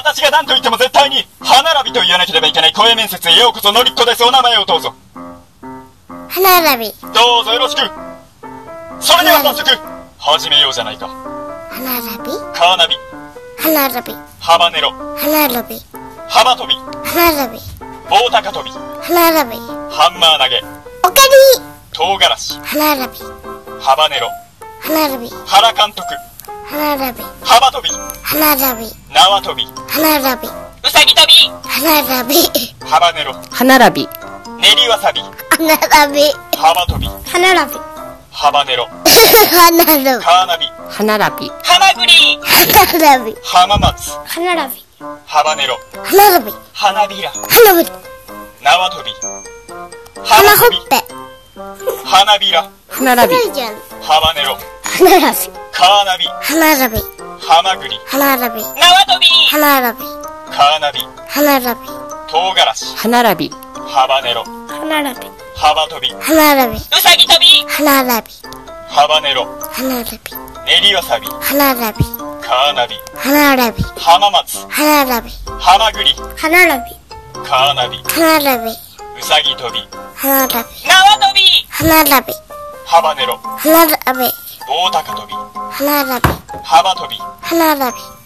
私が何と言っても絶対に歯並びと言わなければいけない声面接へようこそ。のりっこです。お名前をどうぞ。 歯並び。 どうぞよろしく。それでは早速始めようじゃないか。 歯並び。 カーナビ。 歯並び。 ハバネロ。 歯並び。 幅跳び。 歯並び。 棒高跳び。 歯並び。 ハンマー投げ。 おかり。 唐辛子。 歯並び。 ハバネロ。 歯並び。 原監督。 歯並び。 幅跳び。 歯並び。 縄跳び。 歯並び。 うさぎ跳び。 歯並び。 ハバネロ。 歯並び。 練りわさび。 歯並び。 幅跳び。 歯並び。 ハバネロ。 歯並び。 カーナビ。 歯並び。 ハマグリ。 歯並び。 浜松。 歯並び。 ハバネロ。 歯並び。 花びら。 歯並び。 縄跳び。 花ほっぺ。 花びら。 歯並び。 ハバネロ。 歯並び。 カーナビ。 歯並び。 ハマグリ。 歯並び。 縄跳び。 歯並び。 カーナビ。 歯並び。 唐辛子。 歯並び。 ハバネロ。 歯並び。 幅跳び。 歯並び。 うさぎ跳び。 歯並び。 ハバネロ。 歯並び。 練りわさび。 歯並び。 カーナビ。 歯並び。 浜松。 歯並び。 ハマグリ。 歯並び。 カーナビ。 歯並び。 うさぎ跳び。 歯並び。 縄跳び。 歯並び。 ハバネロ。 歯並び。 棒高跳び。 歯並び。 幅跳び。 歯並び。